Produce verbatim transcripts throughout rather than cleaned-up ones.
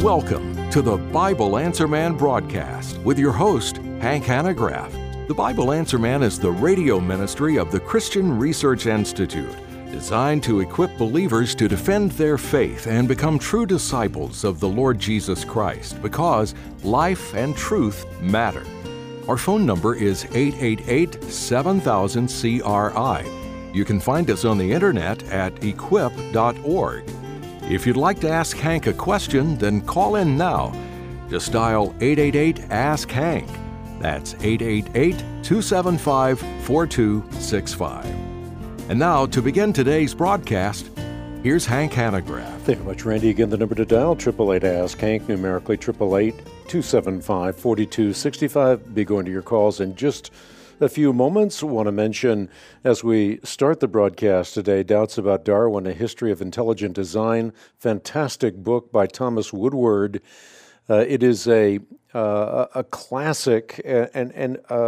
Welcome to the Bible Answer Man broadcast with your host, Hank Hanegraaff. The Bible Answer Man is the radio ministry of the Christian Research Institute, designed to equip believers to defend their faith and become true disciples of the Lord Jesus Christ, because life and truth matter. Our phone number is eight eight eight, seven thousand, C R I. You can find us on the internet at equip dot org. If you'd like to ask Hank a question, then call in now. Just dial eight eight eight, ask Hank. That's eight eight eight, two seven five, four two six five. And now, to begin today's broadcast, here's Hank Hanegraaff. Thank you very much, Randy. Again, the number to dial, eight eight eight, ask Hank, numerically eight eight eight, two seven five, four two six five. Be going to your calls in just a few moments. I want to mention, as we start the broadcast today, Doubts About Darwin, A History of Intelligent Design, fantastic book by Thomas Woodward. Uh, it is a uh, a classic and, and a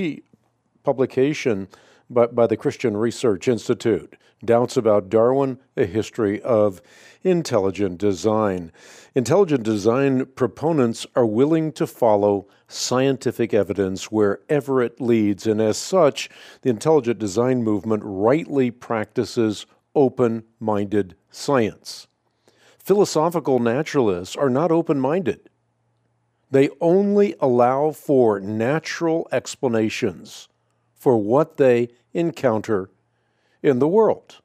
republication by, by the Christian Research Institute. Doubts About Darwin, A History of Intelligent Design. Intelligent design proponents are willing to follow scientific evidence wherever it leads, and as such, the intelligent design movement rightly practices open-minded science. Philosophical naturalists are not open-minded. They only allow for natural explanations for what they encounter in the world.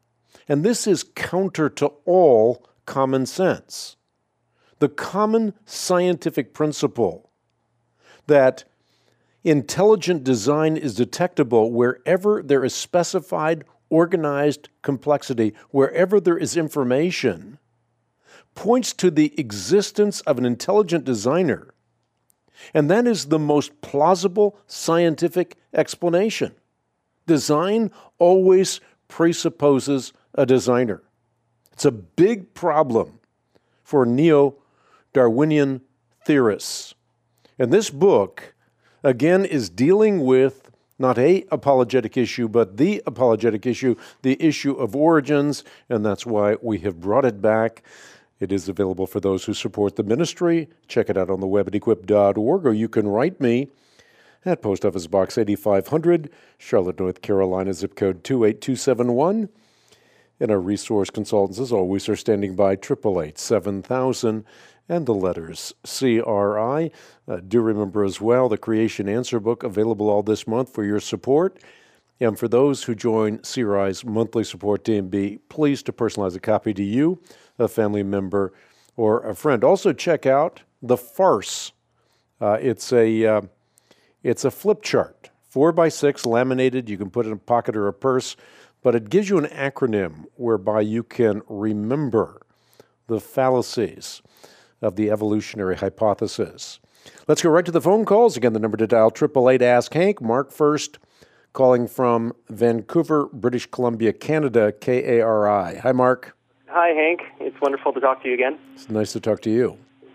And this is counter to all common sense. The common scientific principle that intelligent design is detectable wherever there is specified, organized complexity, wherever there is information, points to the existence of an intelligent designer. And that is the most plausible scientific explanation. Design always presupposes a designer. It's a big problem for neo-Darwinian theorists. And this book, again, is dealing with not a apologetic issue, but the apologetic issue, the issue of origins, and that's why we have brought it back. It is available for those who support the ministry. Check it out on the web at equip dot org, or you can write me at Post Office Box eighty-five hundred, Charlotte, North Carolina, zip code two eight two seven one. And our resource consultants, as always, are standing by, eight eight eight, seven thousand, and the letters C R I. Uh, do remember as well, the Creation Answer book, available all this month for your support. And for those who join C R I's monthly support team, be pleased to personalize a copy to you, a family member, or a friend. Also check out The Farce. Uh, it's a uh, it's a flip chart, four by six, laminated. You can put it in a pocket or a purse, but it gives you an acronym whereby you can remember the fallacies of the evolutionary hypothesis. Let's go right to the phone calls. Again, the number to dial, eight eight eight, ask Hank. Mark first, calling from Vancouver, British Columbia, Canada, K A R I. Hi, Mark. Hi, Hank. It's wonderful to talk to you again. It's nice to talk to you.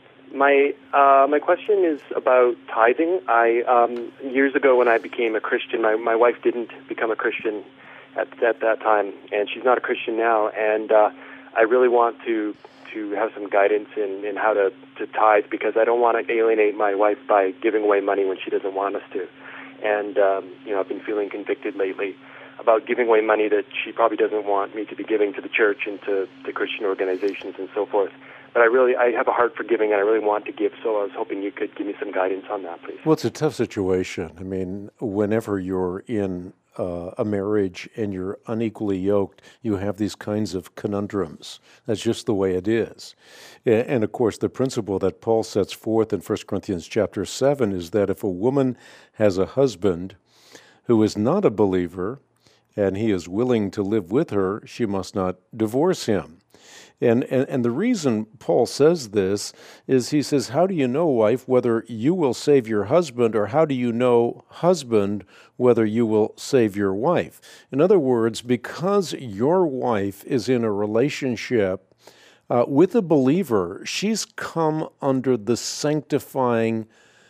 My uh, my question is about tithing. I um, years ago, when I became a Christian, my, my wife didn't become a Christian at at that time, and she's not a Christian now. And uh, I really want to to have some guidance in, in how to, to tithe, because I don't want to alienate my wife by giving away money when she doesn't want us to. And um, you know, I've been feeling convicted lately about giving away money that she probably doesn't want me to be giving to the church and to, to Christian organizations and so forth. But I really, I have a heart for giving, and I really want to give, so I was hoping you could give me some guidance on that, please. Well, it's a tough situation. I mean, whenever you're in uh, a marriage and you're unequally yoked, you have these kinds of conundrums. That's just the way it is. And, and of course, the principle that Paul sets forth in First Corinthians chapter seven is that if a woman has a husband who is not a believer, and he is willing to live with her, she must not divorce him. And, and and the reason Paul says this is he says, how do you know, wife, whether you will save your husband, or how do you know, husband, whether you will save your wife? In other words, because your wife is in a relationship uh, with a believer, she's come under the sanctifying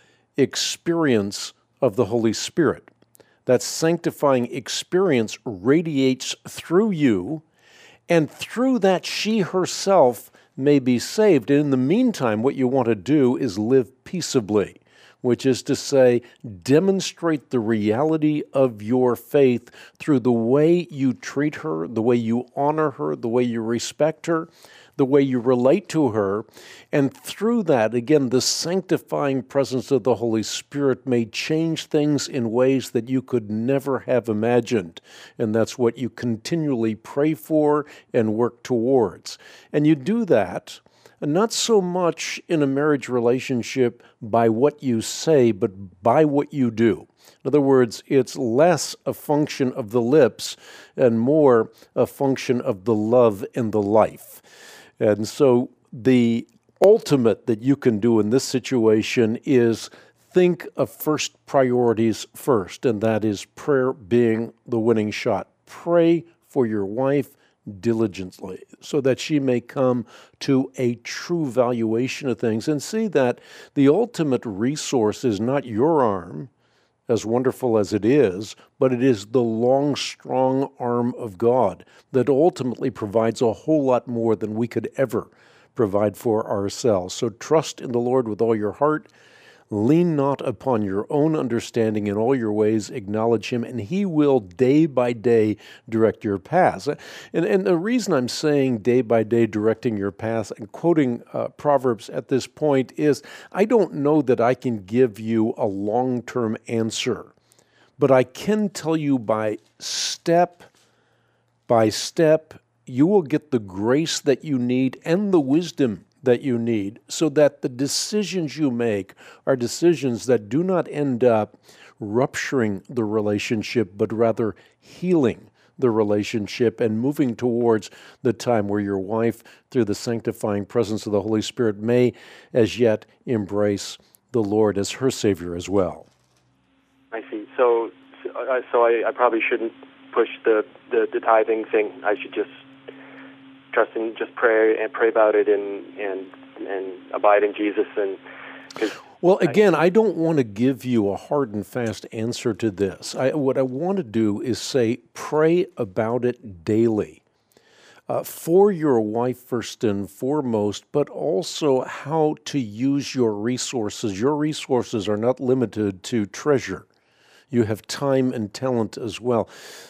experience of the Holy Spirit. That sanctifying experience radiates through you, and through that she herself may be saved. And in the meantime, what you want to do is live peaceably, which is to say, demonstrate the reality of your faith through the way you treat her, the way you honor her, the way you respect her, the way you relate to her. And through that, again, the sanctifying presence of the Holy Spirit may change things in ways that you could never have imagined. And that's what you continually pray for and work towards. And you do that not so much in a marriage relationship by what you say, but by what you do. In other words, it's less a function of the lips and more a function of the love and the life. And so the ultimate that you can do in this situation is think of first priorities first, and that is prayer being the winning shot. Pray for your wife diligently so that she may come to a true valuation of things and see that the ultimate resource is not your arm, as wonderful as it is, but it is the long, strong arm of God that ultimately provides a whole lot more than we could ever provide for ourselves. So trust in the Lord with all your heart. Lean not upon your own understanding. In all your ways acknowledge Him, and He will day by day direct your paths. And, and the reason I'm saying day by day directing your paths and quoting uh, Proverbs at this point is I don't know that I can give you a long-term answer, but I can tell you by step by step, you will get the grace that you need and the wisdom that you need so that the decisions you make are decisions that do not end up rupturing the relationship, but rather healing the relationship and moving towards the time where your wife, through the sanctifying presence of the Holy Spirit, may as yet embrace the Lord as her Savior as well. I see. So uh, so I, I probably shouldn't push the, the, the tithing thing. I should just trust and just pray and pray about it and and and abide in Jesus. And well, again, I, I don't want to give you a hard and fast answer to this. I, what I want to do is say, pray about it daily uh, for your wife first and foremost, but also how to use your resources. Your resources are not limited to treasure. You have time and talent as well.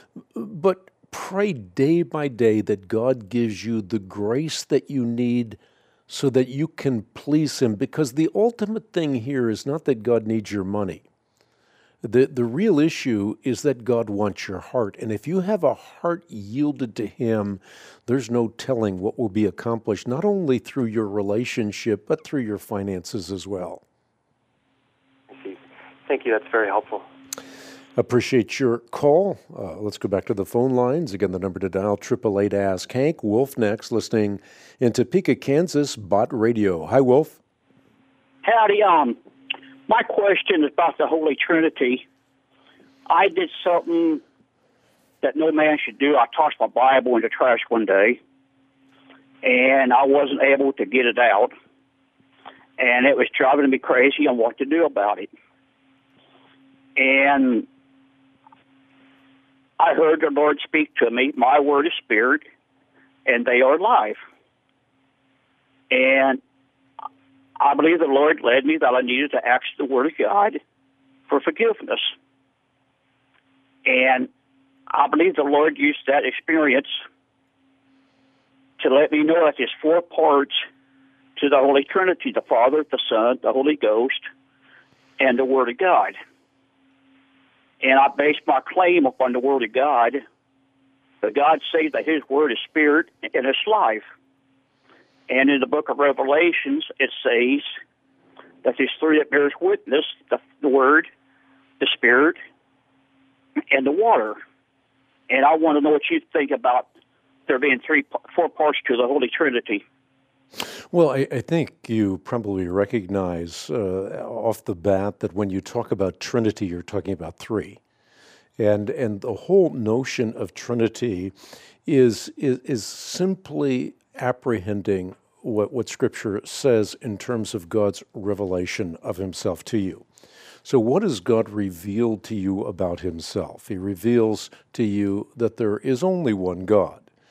But pray day by day that God gives you the grace that you need so that you can please Him, because the ultimate thing here is not that God needs your money. The, the real issue is that God wants your heart, and if you have a heart yielded to Him, there's no telling what will be accomplished, not only through your relationship, but through your finances as well. I see. Thank you. That's very helpful. Appreciate your call. Uh, let's go back to the phone lines. Again, the number to dial, eight eight eight, ask Hank. Wolf next, listening in Topeka, Kansas, Bott Radio. Hi, Wolf. Howdy. Um, my question is about the Holy Trinity. I did something that no man should do. I tossed my Bible in the trash one day, and I wasn't able to get it out, and it was driving me crazy on what to do about it. And I heard the Lord speak to me, my word is spirit, and they are life. And I believe the Lord led me that I needed to ask the Word of God for forgiveness. And I believe the Lord used that experience to let me know that there's four parts to the Holy Trinity: the Father, the Son, the Holy Ghost, and the Word of God. And I based my claim upon the Word of God. But God says that His Word is spirit and it's life. And in the book of Revelations, it says that there's three that bears witness: the, the Word, the Spirit, and the water. And I want to know what you think about there being three, four parts to the Holy Trinity. Well, I, I think you probably recognize uh, off the bat that when you talk about Trinity, you're talking about three. And and the whole notion of Trinity is is, is simply apprehending what, what Scripture says in terms of God's revelation of Himself to you. So what has God revealed to you about Himself? He reveals to you that there is only one God.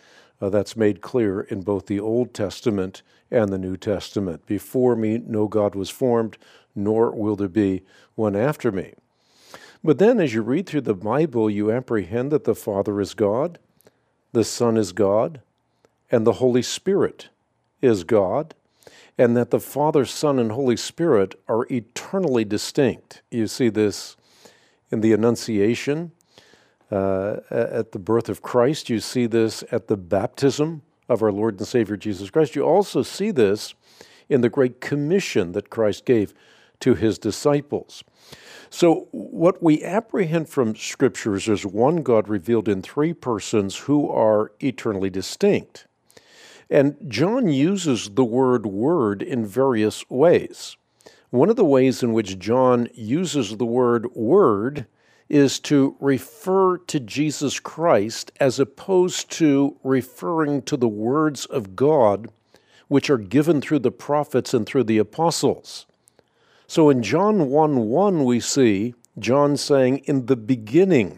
Uh, that's made clear in both the Old Testament and the New Testament. Before me, no God was formed, nor will there be one after me. But then as you read through the Bible, you apprehend that the Father is God, the Son is God, and the Holy Spirit is God, and that the Father, Son, and Holy Spirit are eternally distinct. You see this in the Annunciation, uh, at the birth of Christ. You see this at the baptism of our Lord and Savior Jesus Christ. You also see this in the Great Commission that Christ gave to his disciples. So what we apprehend from Scripture is there's one God revealed in three persons who are eternally distinct. And John uses the word word in various ways. One of the ways in which John uses the word word is to refer to Jesus Christ as opposed to referring to the words of God which are given through the prophets and through the apostles. So in John one one, we see John saying, in the beginning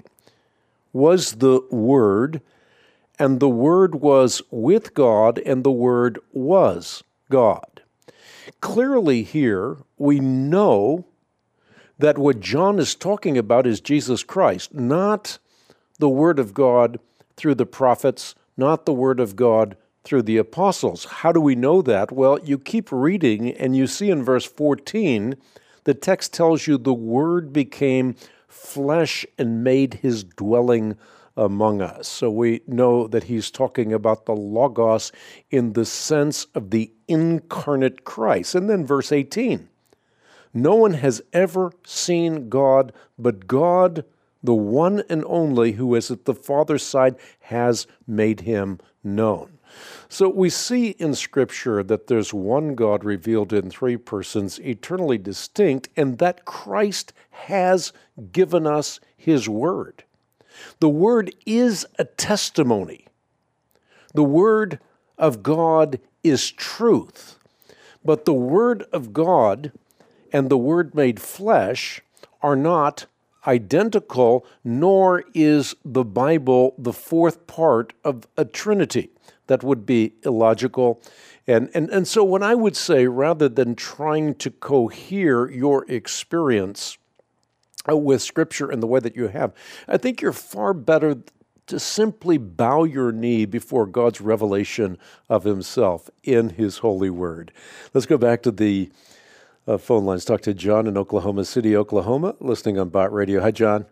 was the Word, and the Word was with God, and the Word was God. Clearly here, we know that what John is talking about is Jesus Christ, not the Word of God through the prophets, not the Word of God through the apostles. How do we know that? Well, you keep reading, and you see in verse fourteen, the text tells you the Word became flesh and made his dwelling among us. So we know that he's talking about the Logos in the sense of the incarnate Christ. And then verse eighteen, no one has ever seen God, but God, the one and only, who is at the Father's side, has made him known. So we see in Scripture that there's one God revealed in three persons, eternally distinct, and that Christ has given us his Word. The Word is a testimony. The Word of God is truth. But the Word of God and the Word made flesh are not identical, nor is the Bible the fourth part of a Trinity. That would be illogical. And, and, and so what I would say, rather than trying to cohere your experience with Scripture in the way that you have, I think you're far better to simply bow your knee before God's revelation of himself in his holy word. Let's go back to the uh, phone lines. Talk to John in Oklahoma City, Oklahoma, listening on Bott Radio. Hi, John.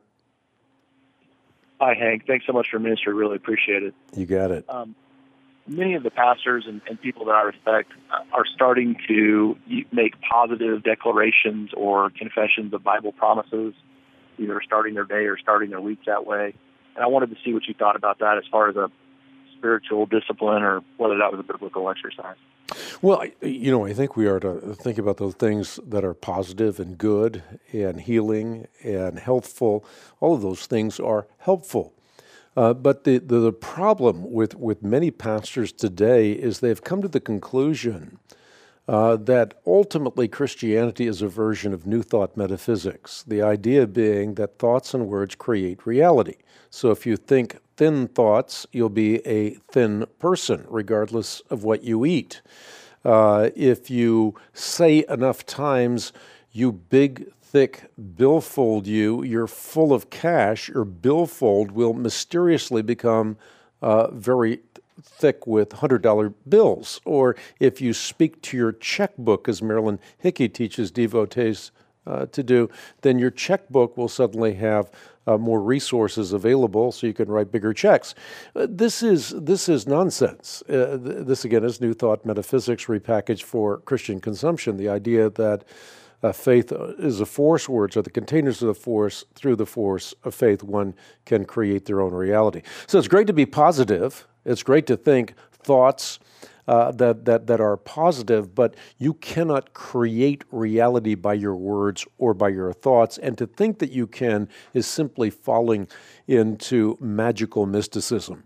Hi, Hank. Thanks so much for ministry. Really appreciate it. You got it. Um, many of the pastors and, and people that I respect are starting to make positive declarations or confessions of Bible promises, either starting their day or starting their week that way. And I wanted to see what you thought about that as far as a spiritual discipline or whether that was a biblical exercise. Well, you know, I think we are to think about those things that are positive and good and healing and healthful. All of those things are helpful. Uh, but the, the, the problem with, with many pastors today is they've come to the conclusion uh, that ultimately Christianity is a version of New Thought metaphysics, the idea being that thoughts and words create reality. So if you think thin thoughts, you'll be a thin person, regardless of what you eat. Uh, if you say enough times, you big, thick billfold you, you're full of cash, your billfold will mysteriously become uh, very thick with one hundred dollar bills. Or if you speak to your checkbook, as Marilyn Hickey teaches devotees uh, to do, then your checkbook will suddenly have uh, more resources available so you can write bigger checks. Uh, this is this is nonsense. Uh, th- this, again, is New Thought metaphysics repackaged for Christian consumption, the idea that Uh, faith is a force, words are the containers of the force. Through the force of faith, one can create their own reality. So it's great to be positive. It's great to think thoughts uh, that, that, that are positive, but you cannot create reality by your words or by your thoughts. And to think that you can is simply falling into magical mysticism.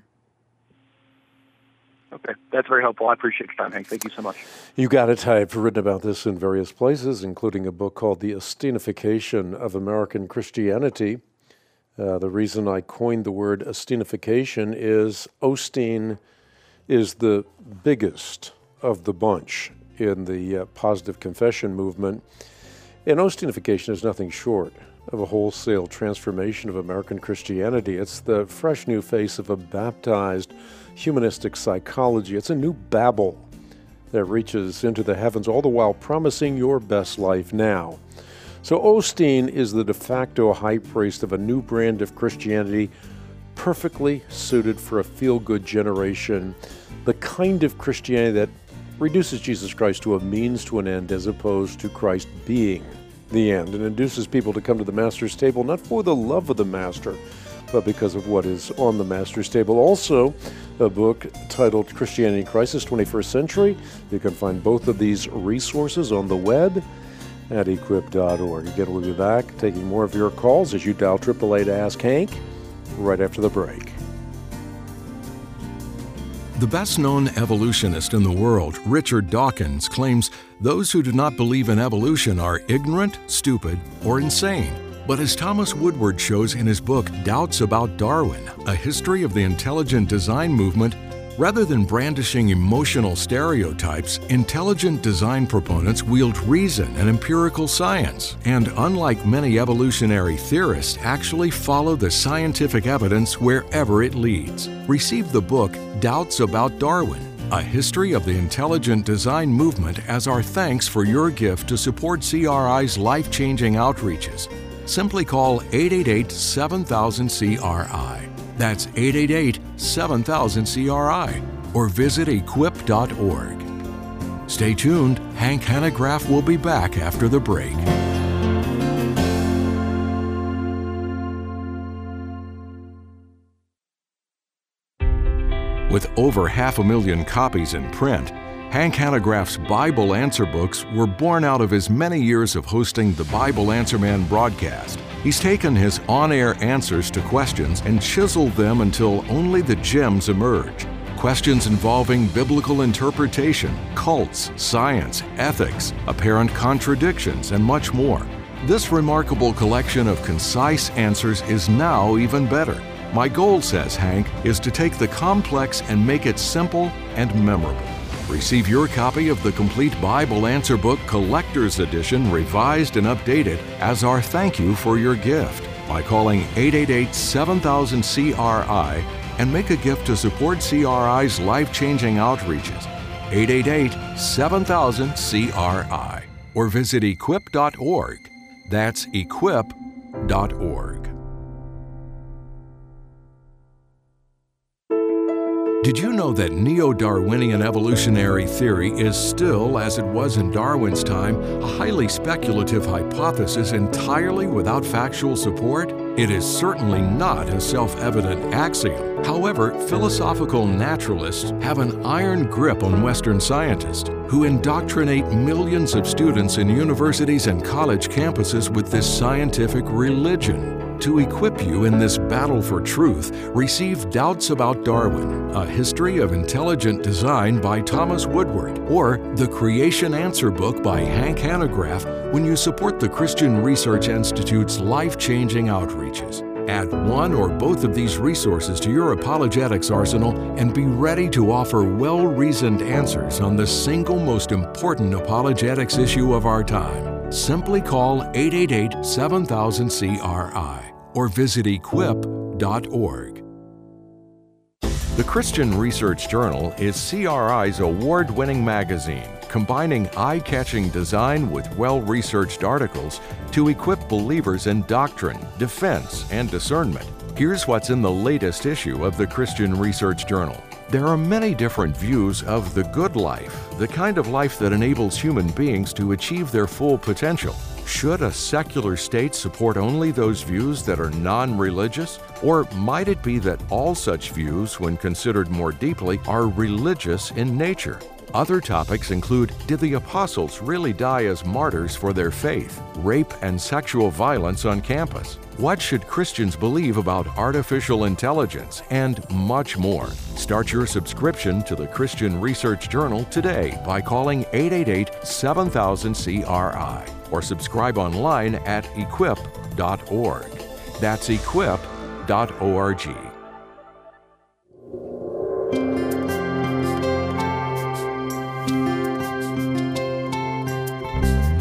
Okay, that's very helpful. I appreciate your time, Hank. Thank you so much. You got it. I've written about this in various places, including a book called The Ostinification of American Christianity. Uh, the reason I coined the word Ostinification is Osteen is the biggest of the bunch in the uh, positive confession movement. And Osteenification is nothing short of a wholesale transformation of American Christianity. It's the fresh new face of a baptized humanistic psychology. It's a new Babel that reaches into the heavens, all the while promising your best life now. So Osteen is the de facto high priest of a new brand of Christianity, perfectly suited for a feel-good generation, the kind of Christianity that reduces Jesus Christ to a means to an end as opposed to Christ being the end, and induces people to come to the Master's table not for the love of the Master, but because of what is on the Master's table. Also, a book titled Christianity in Crisis, twenty-first Century. You can find both of these resources on the web at equip dot org. Again, we'll be back taking more of your calls as you dial triple A to Ask Hank right after the break. The best-known evolutionist in the world, Richard Dawkins, claims those who do not believe in evolution are ignorant, stupid, or insane. But as Thomas Woodward shows in his book Doubts About Darwin, A History of the Intelligent Design Movement, rather than brandishing emotional stereotypes, intelligent design proponents wield reason and empirical science, and unlike many evolutionary theorists, actually follow the scientific evidence wherever it leads. Receive the book Doubts About Darwin, A History of the Intelligent Design Movement as our thanks for your gift to support C R I's life-changing outreaches. Simply call eight eight eight, seven thousand, C R I. That's eight eight eight, seven thousand, C R I, or visit equip dot org. Stay tuned. Hank Hanegraaff will be back after the break. With over half a million copies in print, Hank Hanegraaff's Bible Answer books were born out of his many years of hosting the Bible Answer Man broadcast. He's taken his on-air answers to questions and chiseled them until only the gems emerge. Questions involving biblical interpretation, cults, science, ethics, apparent contradictions, and much more. This remarkable collection of concise answers is now even better. My goal, says Hank, is to take the complex and make it simple and memorable. Receive your copy of the complete Bible Answer Book Collector's Edition, revised and updated, as our thank you for your gift by calling eight eight eight, seven thousand, C R I and make a gift to support C R I's life-changing outreaches. eight eight eight, seven thousand, C R I. Or visit equip dot org. That's equip dot org. Did you know that neo-Darwinian evolutionary theory is still, as it was in Darwin's time, a highly speculative hypothesis entirely without factual support? It is certainly not a self-evident axiom. However, philosophical naturalists have an iron grip on Western scientists who indoctrinate millions of students in universities and college campuses with this scientific religion. To equip you in this battle for truth, receive Doubts About Darwin, A History of Intelligent Design by Thomas Woodward, or The Creation Answer Book by Hank Hanegraaff when you support the Christian Research Institute's life-changing outreaches. Add one or both of these resources to your apologetics arsenal and be ready to offer well-reasoned answers on the single most important apologetics issue of our time. Simply call eight eight eight, seven thousand, C R I or visit equip dot org. The Christian Research Journal is C R I's award-winning magazine, combining eye-catching design with well-researched articles to equip believers in doctrine, defense, and discernment. Here's what's in the latest issue of the Christian Research Journal. There are many different views of the good life, the kind of life that enables human beings to achieve their full potential. Should a secular state support only those views that are non-religious? Or might it be that all such views, when considered more deeply, are religious in nature? Other topics include, did the apostles really die as martyrs for their faith? Rape and sexual violence on campus? What should Christians believe about artificial intelligence? And much more. Start your subscription to the Christian Research Journal today by calling eight eight eight, seven thousand, C R I or subscribe online at equip dot org. That's equip dot org.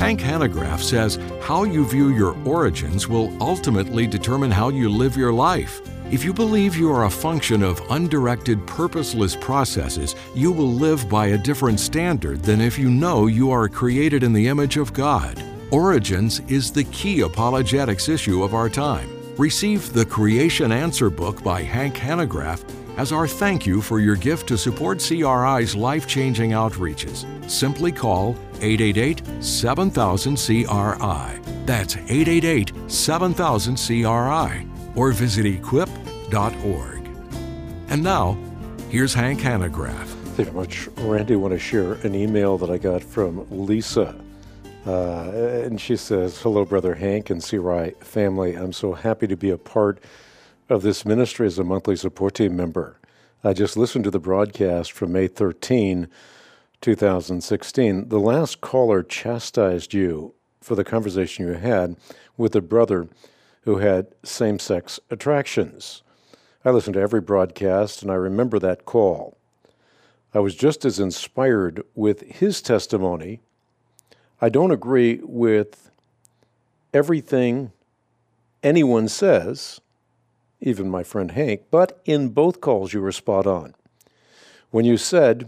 Hank Hanegraaff says how you view your origins will ultimately determine how you live your life. If you believe you are a function of undirected, purposeless processes, you will live by a different standard than if you know you are created in the image of God. Origins is the key apologetics issue of our time. Receive the Creation Answer book by Hank Hanegraaff as our thank you for your gift to support C R I's life-changing outreaches. Simply call eight eight eight, seven thousand, C R I. That's eight eight eight, seven thousand, C R I. Or visit equip dot org. And now, here's Hank Hanegraaff. Thank you very much, Randy. I want to share an email that I got from Lisa. Uh, and she says, hello, Brother Hank and C R I family. I'm so happy to be a part of this ministry as a monthly support team member. I just listened to the broadcast from May thirteenth, two thousand sixteen. The last caller chastised you for the conversation you had with a brother who had same-sex attractions. I listened to every broadcast, and I remember that call. I was just as inspired with his testimony. I don't agree with everything anyone says, even my friend Hank, but in both calls you were spot on. When you said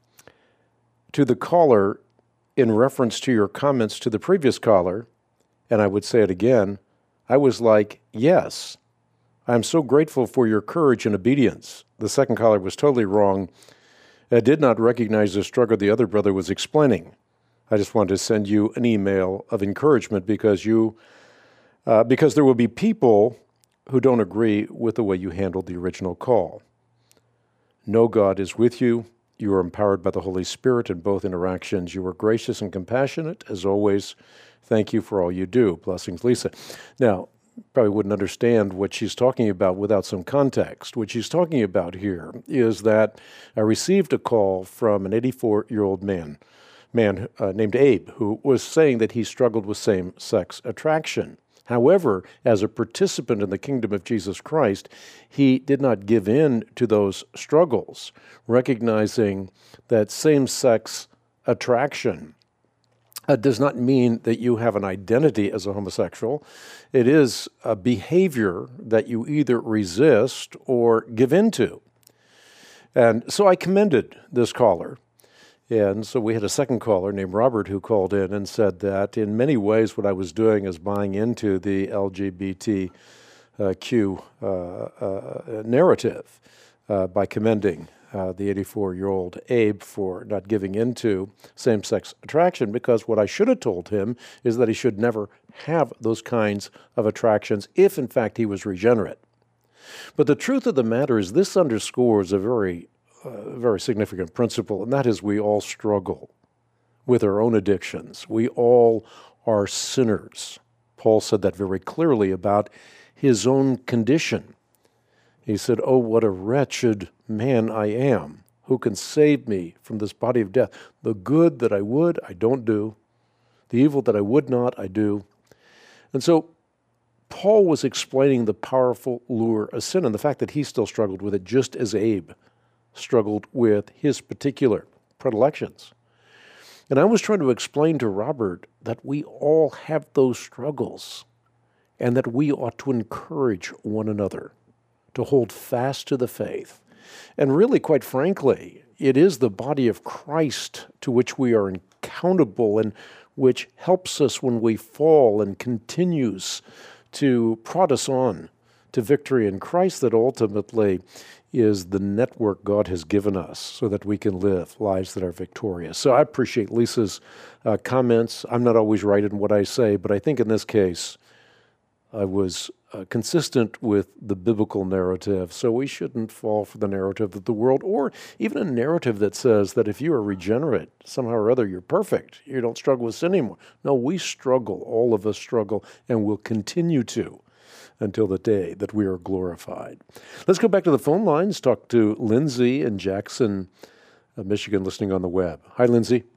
to the caller, in reference to your comments to the previous caller, and I would say it again, I was like, yes, I'm so grateful for your courage and obedience. The second caller was totally wrong. I did not recognize the struggle the other brother was explaining. I just wanted to send you an email of encouragement because you, uh, because there will be people who don't agree with the way you handled the original call. Know God is with you. You are empowered by the Holy Spirit in both interactions. You are gracious and compassionate, as always. Thank you for all you do. Blessings, Lisa. Now, probably wouldn't understand what she's talking about without some context. What she's talking about here is that I received a call from an eighty-four-year-old man, man uh, named Abe, who was saying that he struggled with same-sex attraction. However, as a participant in the kingdom of Jesus Christ, he did not give in to those struggles, recognizing that same-sex attraction uh, does not mean that you have an identity as a homosexual. It is a behavior that you either resist or give into. And so I commended this caller. And so we had a second caller named Robert who called in and said that in many ways what I was doing is buying into the L G B T Q uh, uh, narrative uh, by commending uh, the eighty-four-year-old Abe for not giving into same-sex attraction, because what I should have told him is that he should never have those kinds of attractions if, in fact, he was regenerate. But the truth of the matter is this underscores a very a very significant principle, and that is we all struggle with our own addictions. We all are sinners. Paul said that very clearly about his own condition. He said, oh, what a wretched man I am. Who can save me from this body of death? The good that I would, I don't do. The evil that I would not, I do. And so Paul was explaining the powerful lure of sin and the fact that he still struggled with it just as Abe struggled with his particular predilections. And I was trying to explain to Robert that we all have those struggles and that we ought to encourage one another to hold fast to the faith. And really, quite frankly, it is the body of Christ to which we are accountable and which helps us when we fall and continues to prod us on to victory in Christ that ultimately is the network God has given us so that we can live lives that are victorious. So I appreciate Lisa's uh, comments. I'm not always right in what I say, but I think in this case, I was uh, consistent with the biblical narrative. So we shouldn't fall for the narrative of the world, or even a narrative that says that if you are regenerate, somehow or other, you're perfect. You don't struggle with sin anymore. No, we struggle. All of us struggle and will continue to until the day that we are glorified. Let's go back to the phone lines, talk to Lindsay in Jackson, uh, Michigan, listening on the web. Hi, Lindsay.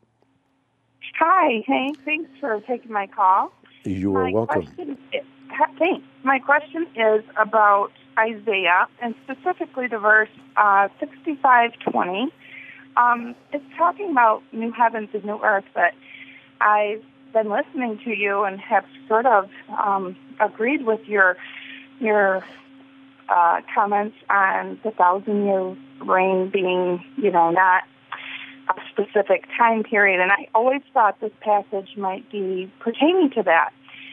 Hi, Hank. Thanks for taking my call. You are my welcome. Question is, thanks. My question is about Isaiah, and specifically the verse uh, sixty-five twenty. Um, it's talking about new heavens and new earth, but I've been listening to you and have sort of um, agreed with your your uh, comments on the thousand-year reign being, you know, not a specific time period. And I always thought this passage might be pertaining to that.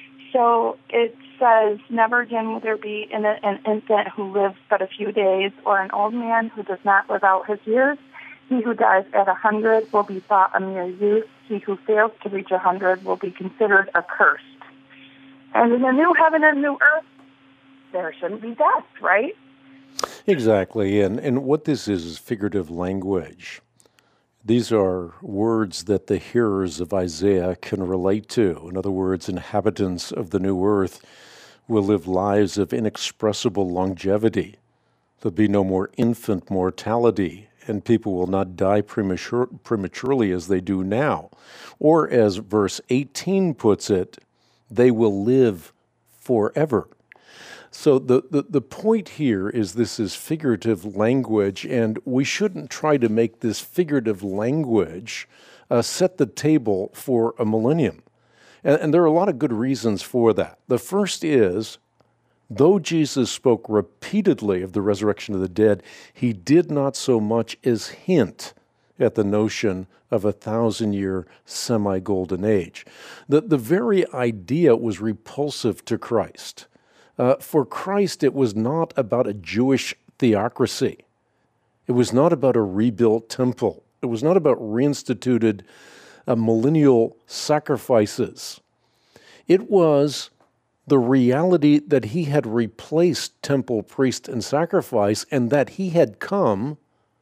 So it says, never again will there be an, an infant who lives but a few days, or an old man who does not live out his years. He who dies at a hundred will be thought a mere youth. He who fails to reach a hundred will be considered accursed. And in the new heaven and new earth, there shouldn't be death, right? Exactly. And, and what this is is figurative language. These are words that the hearers of Isaiah can relate to. In other words, inhabitants of the new earth will live lives of inexpressible longevity. There'll be no more infant mortality, and people will not die premature, prematurely as they do now. Or as verse eighteen puts it, they will live forever. So the, the, the point here is this is figurative language, and we shouldn't try to make this figurative language uh, set the table for a millennium. And, and there are a lot of good reasons for that. The first is, though Jesus spoke repeatedly of the resurrection of the dead, he did not so much as hint at the notion of a thousand-year semi-golden age. The, the very idea was repulsive to Christ. Uh, for Christ, it was not about a Jewish theocracy. It was not about a rebuilt temple. It was not about reinstituted uh, millennial sacrifices. It was the reality that he had replaced temple, priest, and sacrifice, and that he had come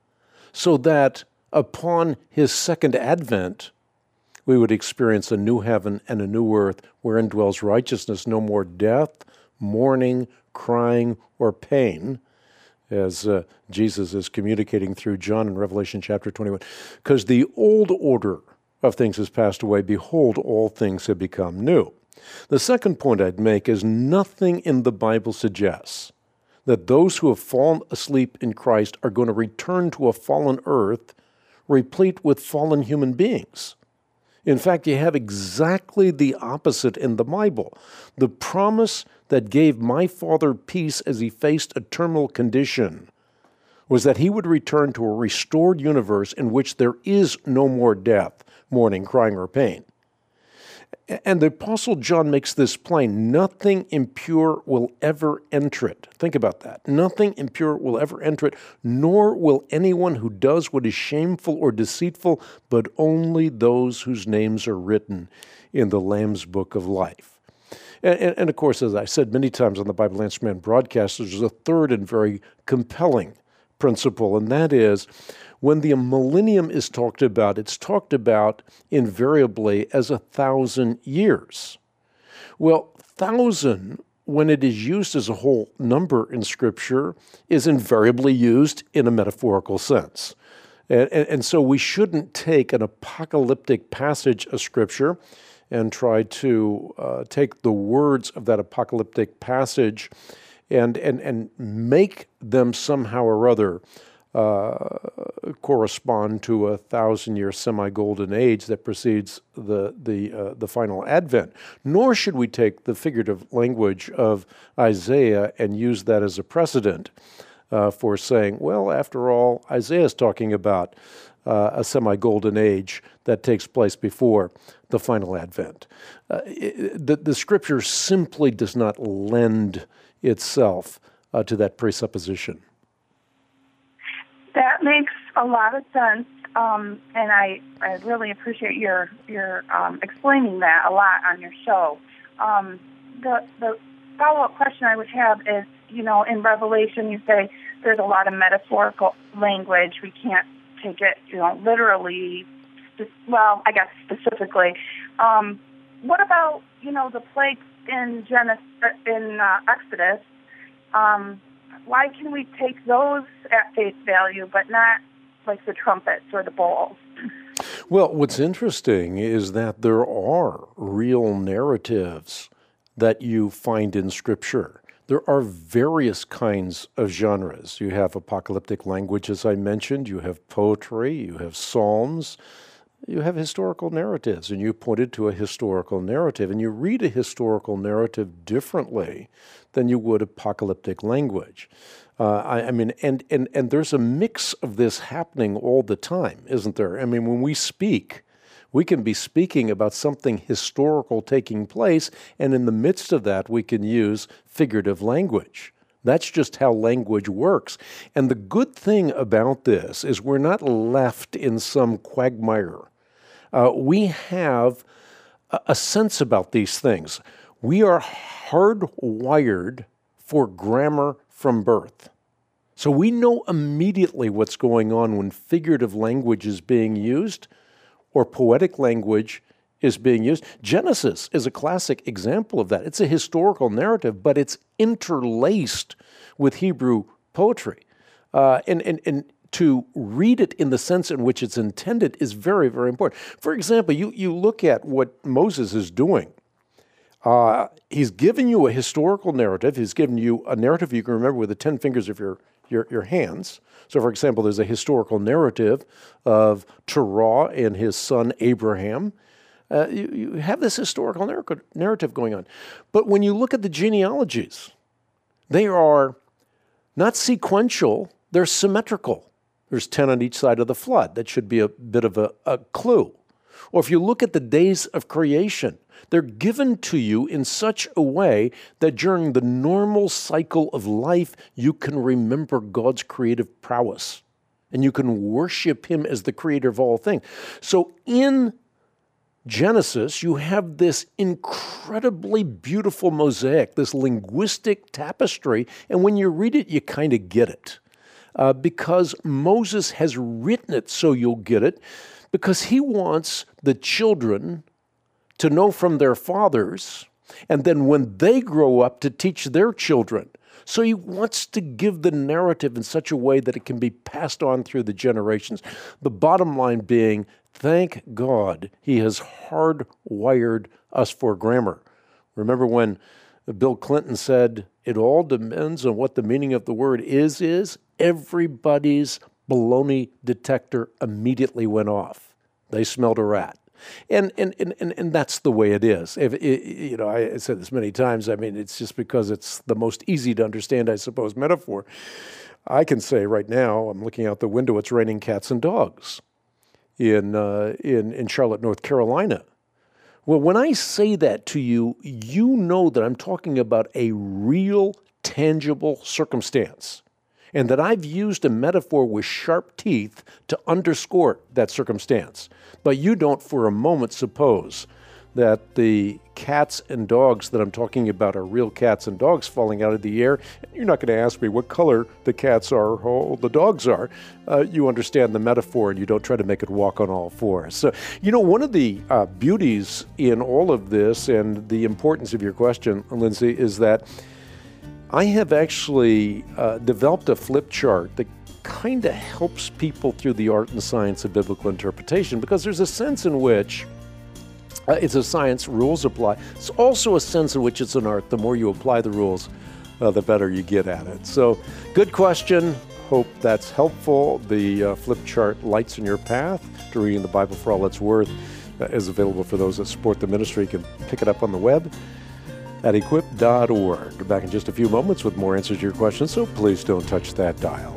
so that upon his second advent, we would experience a new heaven and a new earth wherein dwells righteousness, no more death, mourning, crying, or pain, as uh, Jesus is communicating through John in Revelation chapter twenty-one. Because the old order of things has passed away. Behold, all things have become new. The second point I'd make is nothing in the Bible suggests that those who have fallen asleep in Christ are going to return to a fallen earth replete with fallen human beings. In fact, you have exactly the opposite in the Bible. The promise that gave my Father peace as he faced a terminal condition was that he would return to a restored universe in which there is no more death, mourning, crying, or pain. And the Apostle John makes this plain. Nothing impure will ever enter it. Think about that. Nothing impure will ever enter it, nor will anyone who does what is shameful or deceitful, but only those whose names are written in the Lamb's Book of Life. And, and, and of course, as I said many times on the Bible Answer Man broadcast, there's a third and very compelling principle, and that is, when the millennium is talked about, it's talked about invariably as a thousand years. Well, thousand, when it is used as a whole number in Scripture, is invariably used in a metaphorical sense. And, and, and so we shouldn't take an apocalyptic passage of Scripture and try to uh, take the words of that apocalyptic passage and, and, and make them somehow or other Uh, correspond to a thousand-year semi-golden age that precedes the the uh, the final advent. Nor should we take the figurative language of Isaiah and use that as a precedent uh, for saying, well, after all, Isaiah is talking about uh, a semi-golden age that takes place before the final advent. Uh, it, the, the Scripture simply does not lend itself uh, to that presupposition. That makes a lot of sense, um, and I, I really appreciate your your um, explaining that a lot on your show. Um, the the follow-up question I would have is, you know, in Revelation you say there's a lot of metaphorical language. We can't take it, you know, literally. Well, I guess specifically. Um, what about, you know, the plagues in Genesis, in uh, Exodus? Um, Why can we take those at face value, but not like the trumpets or the bowls? Well, what's interesting is that there are real narratives that you find in Scripture. There are various kinds of genres. You have apocalyptic language, as I mentioned. You have poetry. You have psalms. You have historical narratives, and you pointed to a historical narrative, and you read a historical narrative differently than you would apocalyptic language. Uh, I, I mean, and, and, and there's a mix of this happening all the time, isn't there? I mean, when we speak, we can be speaking about something historical taking place, and in the midst of that, we can use figurative language. That's just how language works. And the good thing about this is we're not left in some quagmire. Uh, we have a, a sense about these things. We are hardwired for grammar from birth. So we know immediately what's going on when figurative language is being used or poetic language is being used. Genesis is a classic example of that. It's a historical narrative, but it's interlaced with Hebrew poetry. Uh, and, and, and to read it in the sense in which it's intended is very, very important. For example, you, you look at what Moses is doing. Uh, he's given you a historical narrative. He's given you a narrative you can remember with the ten fingers of your, your, your hands. So, for example, there's a historical narrative of Terah and his son Abraham. Uh, you, you have this historical narr- narrative going on. But when you look at the genealogies, they are not sequential, they're symmetrical. There's ten on each side of the flood. That should be a bit of a, a clue. Or if you look at the days of creation, they're given to you in such a way that during the normal cycle of life, you can remember God's creative prowess and you can worship Him as the creator of all things. So in Genesis, you have this incredibly beautiful mosaic, this linguistic tapestry, and when you read it, you kind of get it. Uh, because Moses has written it so you'll get it, because he wants the children to know from their fathers, and then when they grow up to teach their children. So he wants to give the narrative in such a way that it can be passed on through the generations. The bottom line being, thank God he has hardwired us for grammar. Remember when Bill Clinton said, it all depends on what the meaning of the word is, is? Everybody's baloney detector immediately went off. They smelled a rat. And and and and, and that's the way it is. If, it, you know, I said this many times. I mean, it's just because it's the most easy to understand, I suppose, metaphor. I can say right now, I'm looking out the window, it's raining cats and dogs in uh, in in Charlotte, North Carolina. Well, when I say that to you, you know that I'm talking about a real, tangible circumstance, and that I've used a metaphor with sharp teeth to underscore that circumstance. But you don't for a moment suppose that the cats and dogs that I'm talking about are real cats and dogs falling out of the air. You're not going to ask me what color the cats are or how old the dogs are. Uh, you understand the metaphor and you don't try to make it walk on all fours. So, you know, one of the uh, beauties in all of this and the importance of your question, Lindsay, is that I have actually uh, developed a flip chart that kind of helps people through the art and science of biblical interpretation, because there's a sense in which uh, it's a science, rules apply. It's also a sense in which it's an art. The more you apply the rules, uh, the better you get at it. So, good question. Hope that's helpful. The uh, flip chart lights in your path to reading the Bible for all it's worth uh, is available for those that support the ministry. You can pick it up on the web at equip dot org. Back in just a few moments with more answers to your questions, so please don't touch that dial.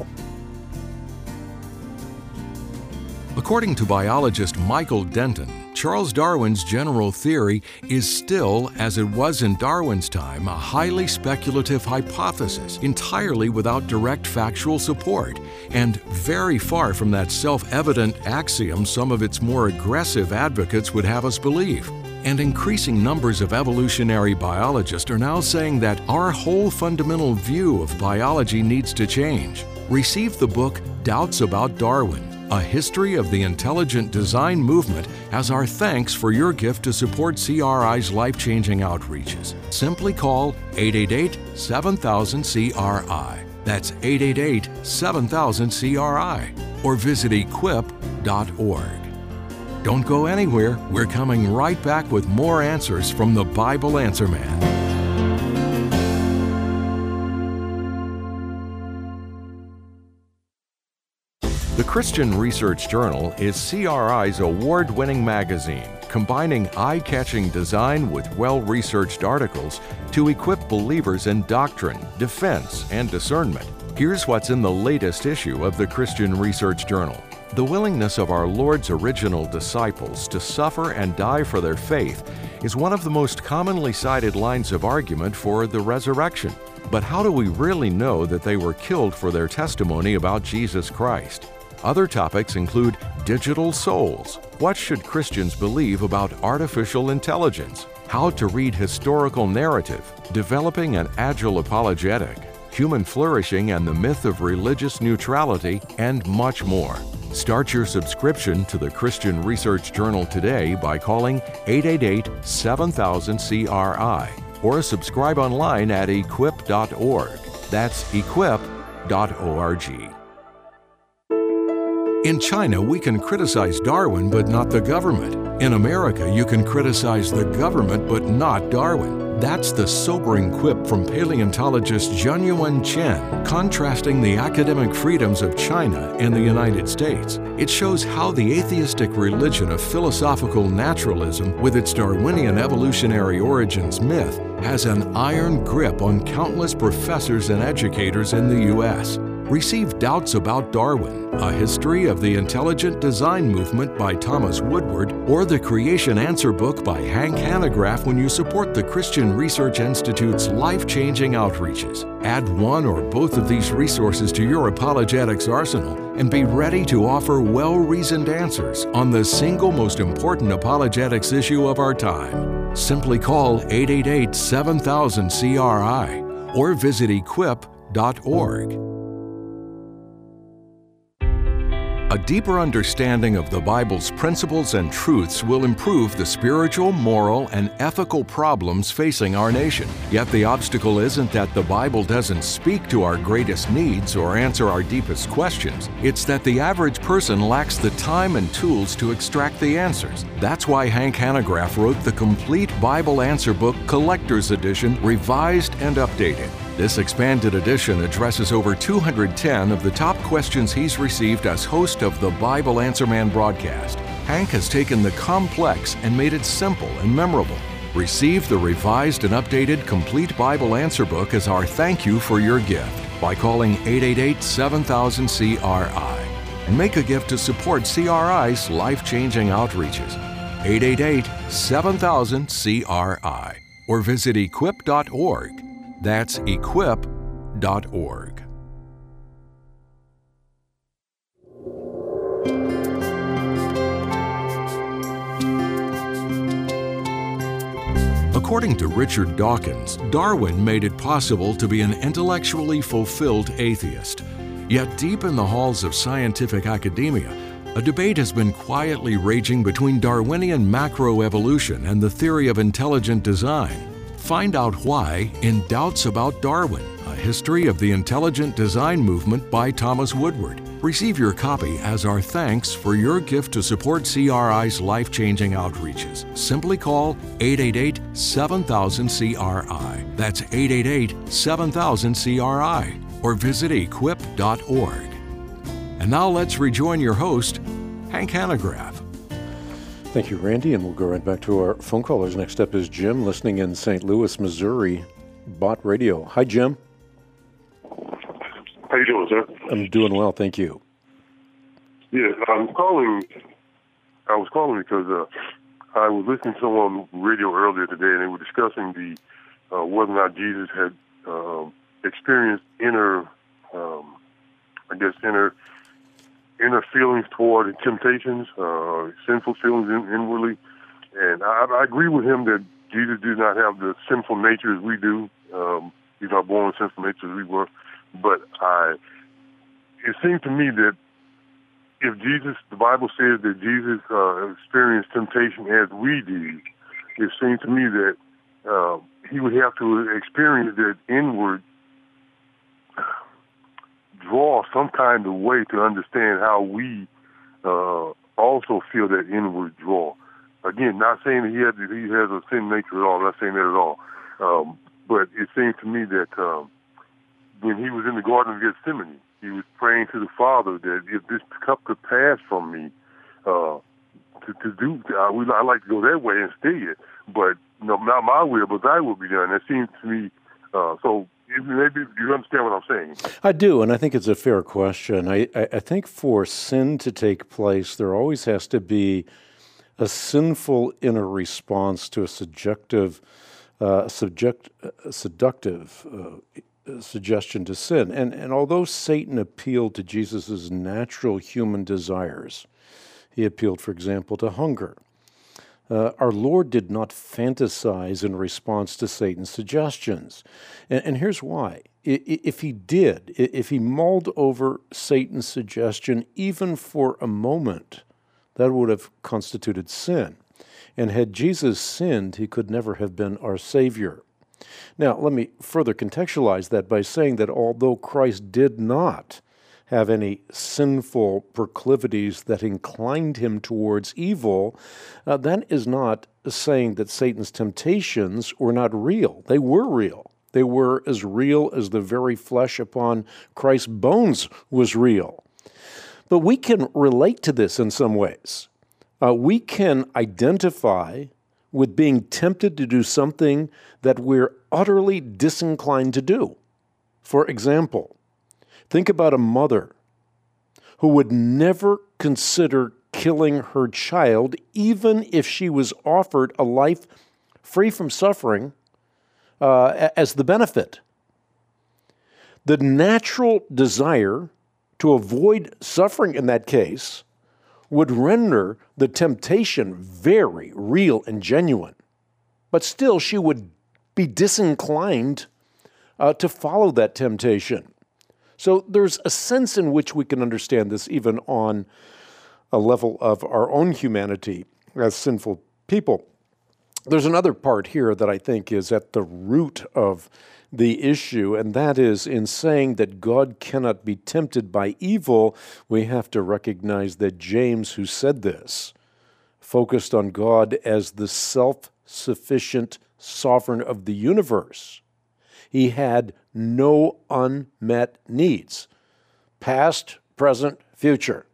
According to biologist Michael Denton, Charles Darwin's general theory is still, as it was in Darwin's time, a highly speculative hypothesis, entirely without direct factual support, and very far from that self-evident axiom some of its more aggressive advocates would have us believe. And increasing numbers of evolutionary biologists are now saying that our whole fundamental view of biology needs to change. Receive the book Doubts About Darwin, A History of the Intelligent Design Movement, as our thanks for your gift to support C R I's life-changing outreaches. Simply call eight eight eight, seven thousand, C R I. That's eight eight eight, seven thousand, C R I. Or visit equip dot org. Don't go anywhere. We're coming right back with more answers from the Bible Answer Man. The Christian Research Journal is C R I's award-winning magazine, combining eye-catching design with well-researched articles to equip believers in doctrine, defense, and discernment. Here's what's in the latest issue of the Christian Research Journal. The willingness of our Lord's original disciples to suffer and die for their faith is one of the most commonly cited lines of argument for the resurrection. But how do we really know that they were killed for their testimony about Jesus Christ? Other topics include digital souls, what should Christians believe about artificial intelligence, how to read historical narrative, developing an agile apologetic, human flourishing and the myth of religious neutrality, and much more. Start your subscription to the Christian Research Journal today by calling eight eight eight, seven thousand, C R I or subscribe online at equip dot org. That's equip dot org. In China, we can criticize Darwin, but not the government. In America, you can criticize the government, but not Darwin. That's the sobering quip from paleontologist Jianyuan Chen, contrasting the academic freedoms of China and the United States. It shows how the atheistic religion of philosophical naturalism, with its Darwinian evolutionary origins myth, has an iron grip on countless professors and educators in the U S Receive Doubts About Darwin, A History of the Intelligent Design Movement by Thomas Woodward, or the Creation Answer Book by Hank Hanegraaff when you support the Christian Research Institute's life-changing outreaches. Add one or both of these resources to your apologetics arsenal and be ready to offer well-reasoned answers on the single most important apologetics issue of our time. Simply call eight eight eight, seven thousand, C R I or visit equip dot org. A deeper understanding of the Bible's principles and truths will improve the spiritual, moral, and ethical problems facing our nation. Yet the obstacle isn't that the Bible doesn't speak to our greatest needs or answer our deepest questions. It's that the average person lacks the time and tools to extract the answers. That's why Hank Hanegraaff wrote the complete Bible Answer Book Collector's Edition, revised and updated. This expanded edition addresses over two hundred ten of the top questions he's received as host of the Bible Answer Man broadcast. Hank has taken the complex and made it simple and memorable. Receive the revised and updated Complete Bible Answer Book as our thank you for your gift by calling eight eight eight, seven thousand, C R I and make a gift to support C R I's life-changing outreaches. eight eight eight, seven thousand, C R I or visit equip dot org. That's equip dot org. According to Richard Dawkins, Darwin made it possible to be an intellectually fulfilled atheist. Yet deep in the halls of scientific academia, a debate has been quietly raging between Darwinian macroevolution and the theory of intelligent design. Find out why in Doubts About Darwin, A History of the Intelligent Design Movement by Thomas Woodward. Receive your copy as our thanks for your gift to support C R I's life-changing outreaches. Simply call eight eight eight, seven thousand, C R I. That's eight eight eight, seven thousand, C R I. Or visit equip dot org. And now let's rejoin your host, Hank Hanegraaff. Thank you, Randy, and we'll go right back to our phone callers. Next up is Jim, listening in Saint Louis, Missouri, Bott Radio. Hi, Jim. How you doing, sir? I'm doing well, thank you. Yeah, I'm calling. I was calling because uh, I was listening to someone on radio earlier today, and they were discussing the uh, whether or not Jesus had uh, experienced inner, um, I guess, inner. inner feelings toward temptations, uh, sinful feelings in, inwardly. And I, I agree with him that Jesus did not have the sinful nature as we do. Um, he's not born with sinful nature as we were. But I, it seemed to me that if Jesus, the Bible says that Jesus uh, experienced temptation as we did, it seemed to me that uh, he would have to experience that inward draw some kind of way to understand how we uh, also feel that inward draw. Again, not saying that he has, he has a sin nature at all. I'm not saying that at all. Um, but it seems to me that um, when he was in the Garden of Gethsemane, he was praying to the Father that if this cup could pass from me, uh, to, to do, I, would, I like to go that way instead. But no, not my will, but thy will be done. That seems to me, uh, so maybe you understand what I'm saying. I do, and I think it's a fair question. I, I, I think for sin to take place, there always has to be a sinful inner response to a subjective, uh, subject, uh, seductive uh, suggestion to sin. And, and although Satan appealed to Jesus' natural human desires, he appealed, for example, to hunger. Uh, our Lord did not fantasize in response to Satan's suggestions. And, and here's why. I, if he did, if he mulled over Satan's suggestion even for a moment, that would have constituted sin. And had Jesus sinned, he could never have been our Savior. Now, let me further contextualize that by saying that although Christ did not have any sinful proclivities that inclined him towards evil, uh, that is not saying that Satan's temptations were not real. They were real. They were as real as the very flesh upon Christ's bones was real. But we can relate to this in some ways. Uh, we can identify with being tempted to do something that we're utterly disinclined to do. For example, think about a mother who would never consider killing her child, even if she was offered a life free from suffering uh, as the benefit. The natural desire to avoid suffering in that case would render the temptation very real and genuine. But still, she would be disinclined uh, to follow that temptation. So there's a sense in which we can understand this even on a level of our own humanity as sinful people. There's another part here that I think is at the root of the issue, and that is in saying that God cannot be tempted by evil, we have to recognize that James, who said this, focused on God as the self-sufficient sovereign of the universe. He had no unmet needs, past, present, future.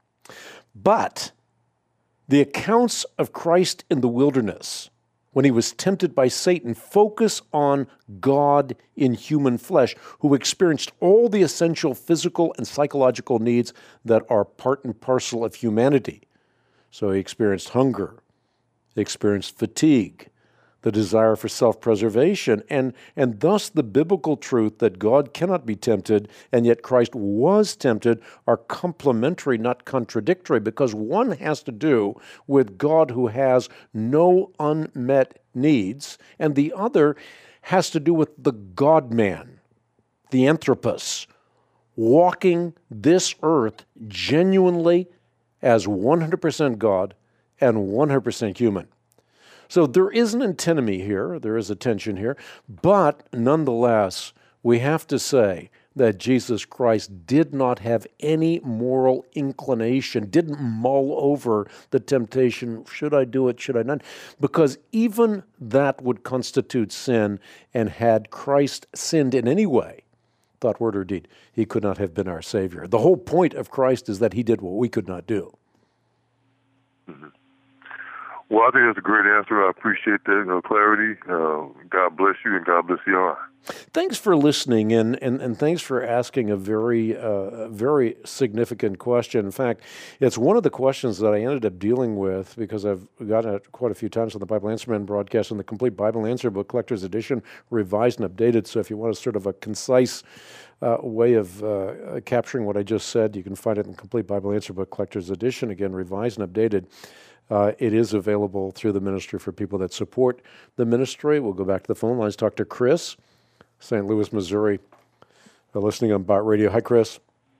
But the accounts of Christ in the wilderness, when he was tempted by Satan, focus on God in human flesh, who experienced all the essential physical and psychological needs that are part and parcel of humanity. So he experienced hunger, he experienced fatigue, the desire for self-preservation, and, and thus the biblical truth that God cannot be tempted, and yet Christ was tempted, are complementary, not contradictory, because one has to do with God who has no unmet needs, and the other has to do with the God-man, the Anthropos, walking this earth genuinely as one hundred percent God and one hundred percent human. So there is an antinomy here, there is a tension here, but nonetheless, we have to say that Jesus Christ did not have any moral inclination, didn't mull over the temptation, should I do it, should I not? Because even that would constitute sin, and had Christ sinned in any way, thought, word, or deed, he could not have been our Savior. The whole point of Christ is that he did what we could not do. Mm-hmm. Well, I think that's a great answer. I appreciate that uh, clarity. Uh, God bless you, and God bless you all. Thanks for listening, and, and, and thanks for asking a very, uh, very significant question. In fact, it's one of the questions that I ended up dealing with because I've gotten it quite a few times on the Bible Answer Man broadcast in the Complete Bible Answer Book Collector's Edition, revised and updated. So if you want a sort of a concise uh, way of uh, capturing what I just said, you can find it in the Complete Bible Answer Book Collector's Edition, again, revised and updated. Uh, it is available through the ministry for people that support the ministry. We'll go back to the phone lines, talk to Chris, Saint Louis, Missouri, uh, listening on Bott Radio. Hi, Chris.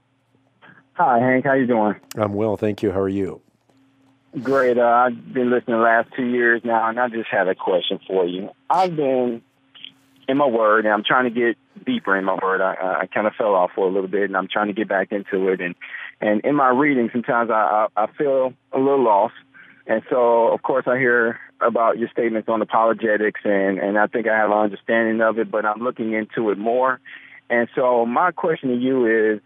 Hi, Hank. How you doing? I'm well, thank you. How are you? Great. Uh, I've been listening the last two years now, and I just had a question for you. I've been in my word, and I'm trying to get deeper in my word. I, I kind of fell off for a little bit, and I'm trying to get back into it. And, and in my reading, sometimes I, I, I feel a little lost. And so, of course, I hear about your statements on apologetics, and, and I think I have an understanding of it, but I'm looking into it more. And so my question to you is,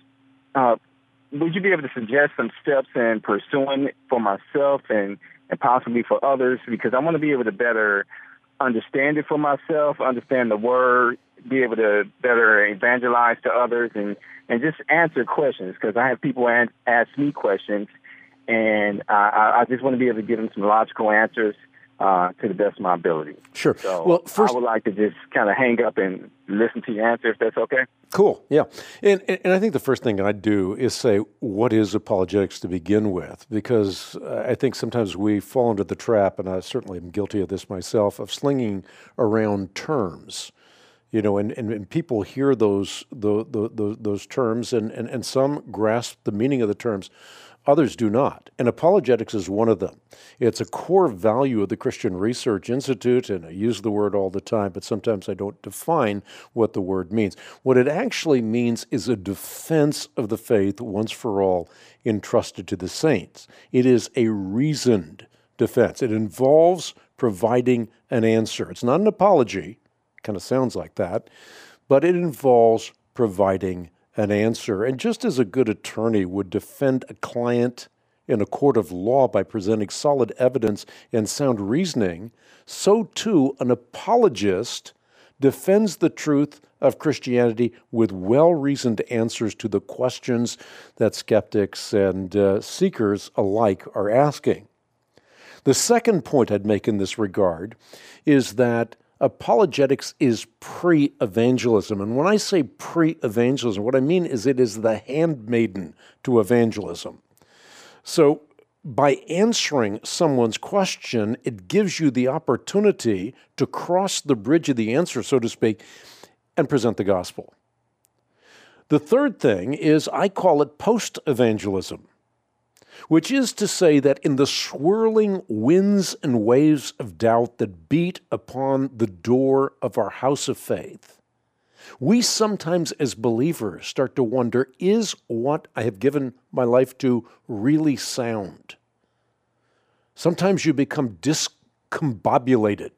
uh, would you be able to suggest some steps in pursuing it for myself and, and possibly for others? Because I want to be able to better understand it for myself, understand the word, be able to better evangelize to others, and, and just answer questions, because I have people an- ask me questions, and I, I just want to be able to give them some logical answers uh, to the best of my ability. Sure. So well, first, I would like to just kind of hang up and listen to your answer, if that's okay. Cool. Yeah. And, and I think the first thing I'd do is say, what is apologetics to begin with? Because I think sometimes we fall into the trap, and I certainly am guilty of this myself, of slinging around terms. You know, and, and, and people hear those the, the, the, those terms, and, and, and some grasp the meaning of the terms. Others do not, and apologetics is one of them. It's a core value of the Christian Research Institute, and I use the word all the time, but sometimes I don't define what the word means. What it actually means is a defense of the faith once for all entrusted to the saints. It is a reasoned defense. It involves providing an answer. It's not an apology, kind of sounds like that, but it involves providing an answer. And just as a good attorney would defend a client in a court of law by presenting solid evidence and sound reasoning, so too an apologist defends the truth of Christianity with well-reasoned answers to the questions that skeptics and uh, seekers alike are asking. The second point I'd make in this regard is that apologetics is pre-evangelism. And when I say pre-evangelism, what I mean is it is the handmaiden to evangelism. So by answering someone's question, it gives you the opportunity to cross the bridge of the answer, so to speak, and present the gospel. The third thing is I call it post-evangelism, which is to say that in the swirling winds and waves of doubt that beat upon the door of our house of faith, we sometimes as believers start to wonder, is what I have given my life to really sound? Sometimes you become discombobulated,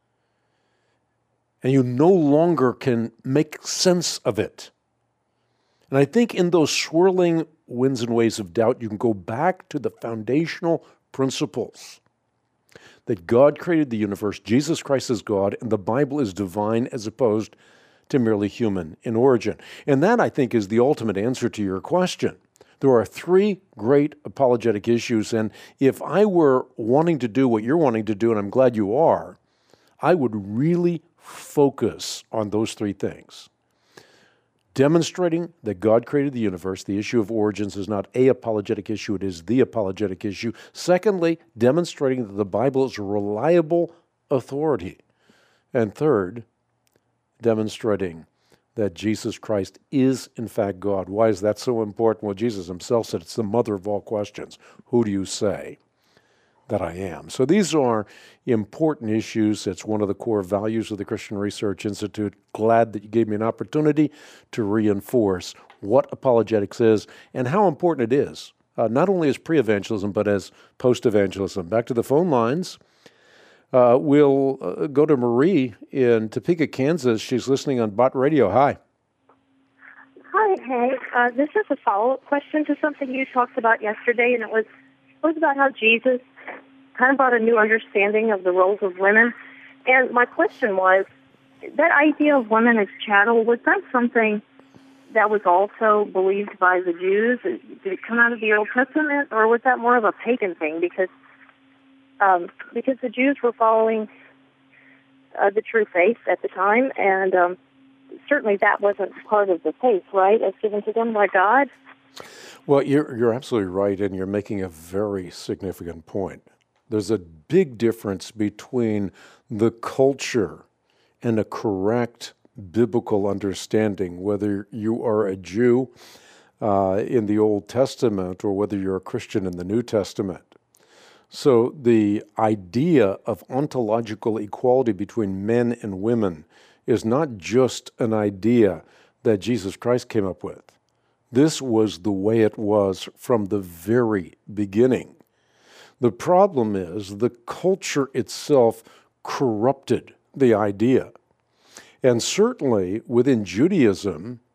and you no longer can make sense of it. And I think in those swirling winds and waves of doubt, you can go back to the foundational principles that God created the universe, Jesus Christ is God, and the Bible is divine as opposed to merely human in origin. And that, I think, is the ultimate answer to your question. There are three great apologetic issues, and if I were wanting to do what you're wanting to do, and I'm glad you are, I would really focus on those three things. Demonstrating that God created the universe. The issue of origins is not a apologetic issue, it is the apologetic issue. Secondly, demonstrating that the Bible is a reliable authority. And third, demonstrating that Jesus Christ is in fact God. Why is that so important? Well, Jesus himself said it's the mother of all questions. Who do you say that I am? So these are important issues. It's one of the core values of the Christian Research Institute. Glad that you gave me an opportunity to reinforce what apologetics is and how important it is, uh, not only as pre-evangelism, but as post-evangelism. Back to the phone lines. Uh, we'll uh, go to Marie in Topeka, Kansas. She's listening on Bott Radio. Hi. Hi, Hank. Uh, this is a follow-up question to something you talked about yesterday, and it was it was about how Jesus kind of brought a new understanding of the roles of women. And my question was, that idea of women as chattel, was that something that was also believed by the Jews? Did it come out of the Old Testament, or was that more of a pagan thing? Because um, because the Jews were following uh, the true faith at the time, and um, certainly that wasn't part of the faith, right, as given to them by God? Well, you're, you're absolutely right, and you're making a very significant point. There's a big difference between the culture and a correct biblical understanding, whether you are a Jew uh, in the Old Testament or whether you're a Christian in the New Testament. So the idea of ontological equality between men and women is not just an idea that Jesus Christ came up with. This was the way it was from the very beginning. The problem is the culture itself corrupted the idea. And certainly within Judaism,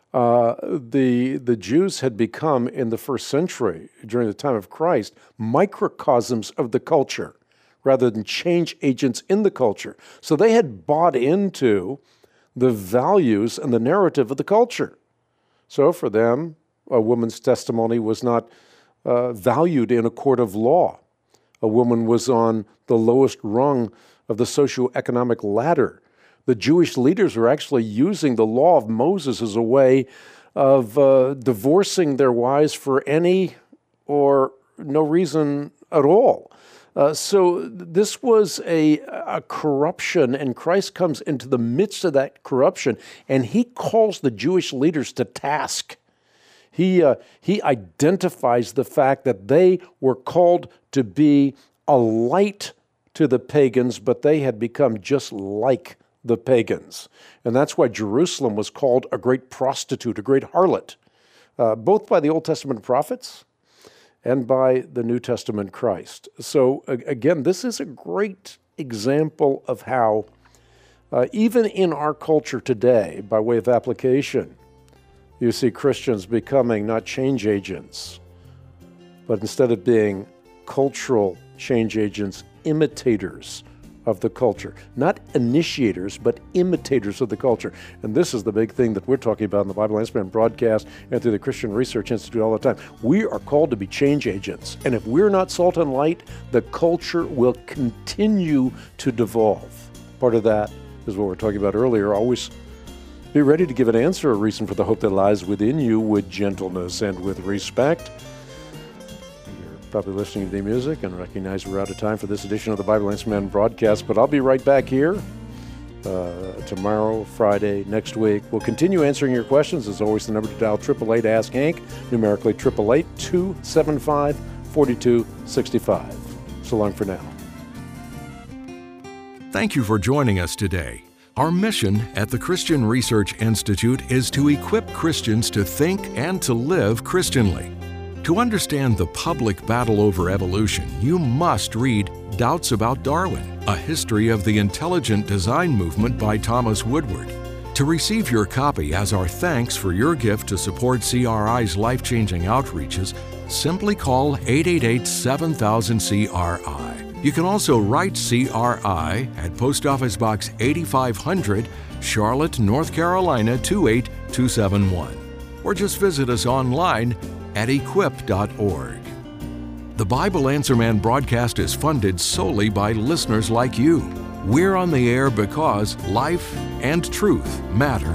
Uh, the, the Jews had become, in the first century, during the time of Christ, microcosms of the culture rather than change agents in the culture. So they had bought into the values and the narrative of the culture. So for them, a woman's testimony was not uh, valued in a court of law. A woman was on the lowest rung of the socioeconomic ladder. The Jewish leaders were actually using the law of Moses as a way of uh, divorcing their wives for any or no reason at all. Uh, so this was a, a corruption, and Christ comes into the midst of that corruption, and he calls the Jewish leaders to task. He, uh, he identifies the fact that they were called to be a light to the pagans, but they had become just like the pagans. And that's why Jerusalem was called a great prostitute, a great harlot, uh, both by the Old Testament prophets and by the New Testament Christ. So again, this is a great example of how, uh, even in our culture today, by way of application, you see Christians becoming not change agents, but instead of being cultural change agents, imitators of the culture. Not initiators, but imitators of the culture. And this is the big thing that we're talking about in the Bible Answer Man broadcast and through the Christian Research Institute all the time. We are called to be change agents. And if we're not salt and light, the culture will continue to devolve. Part of that is what we're talking about earlier. Always be ready to give an answer, a reason for the hope that lies within you, with gentleness and with respect. Probably listening to the music and recognize we're out of time for this edition of the Bible Answer Man broadcast, but I'll be right back here uh, tomorrow, Friday, next week. We'll continue answering your questions. As always, the number to dial, eight eight eight, ask Hank, numerically eight eight eight, two seven five, four two six five. So long for now. Thank you for joining us today. Our mission at the Christian Research Institute is to equip Christians to think and to live Christianly. To understand the public battle over evolution, you must read Doubts About Darwin, A History of the Intelligent Design Movement by Thomas Woodward. To receive your copy as our thanks for your gift to support C R I's life-changing outreaches, simply call eight eight eight, seven thousand, C R I. You can also write C R I at Post Office Box eighty-five hundred, Charlotte, North Carolina two eight two seven one. Or just visit us online at equip dot org. The Bible Answer Man broadcast is funded solely by listeners like you. We're on the air because life and truth matter.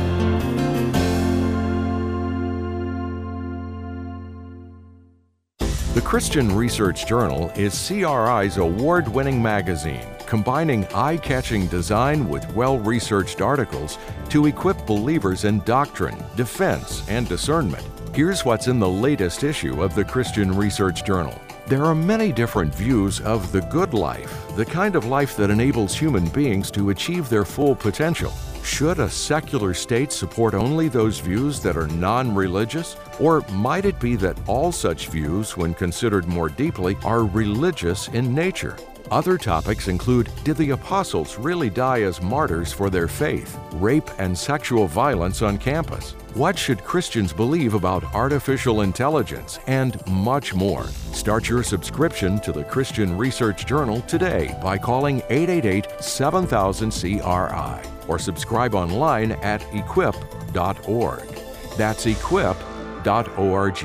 The Christian Research Journal is C R I's award-winning magazine, combining eye-catching design with well-researched articles to equip believers in doctrine, defense, and discernment. Here's what's in the latest issue of the Christian Research Journal. There are many different views of the good life, the kind of life that enables human beings to achieve their full potential. Should a secular state support only those views that are non-religious? Or might it be that all such views, when considered more deeply, are religious in nature? Other topics include, did the apostles really die as martyrs for their faith? Rape and sexual violence on campus? What should Christians believe about artificial intelligence? And much more. Start your subscription to the Christian Research Journal today by calling eight eight eight, seven thousand, C R I or subscribe online at equip dot org. That's equip dot org.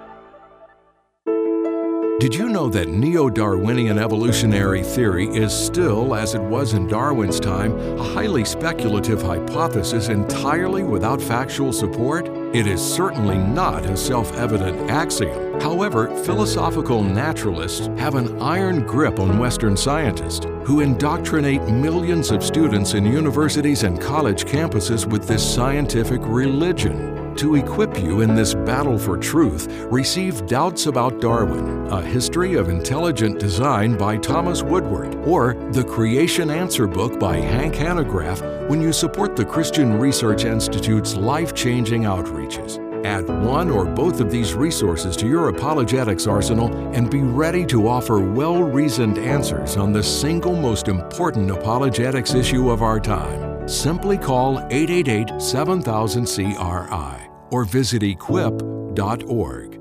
Did you know that neo-Darwinian evolutionary theory is still, as it was in Darwin's time, a highly speculative hypothesis entirely without factual support? It is certainly not a self-evident axiom. However, philosophical naturalists have an iron grip on Western scientists who indoctrinate millions of students in universities and college campuses with this scientific religion. To equip you in this battle for truth, receive Doubts About Darwin, A History of Intelligent Design by Thomas Woodward, or The Creation Answer Book by Hank Hanegraaff when you support the Christian Research Institute's life-changing outreaches. Add one or both of these resources to your apologetics arsenal and be ready to offer well-reasoned answers on the single most important apologetics issue of our time. Simply call eight eight eight, seven thousand C R I or visit equip dot org.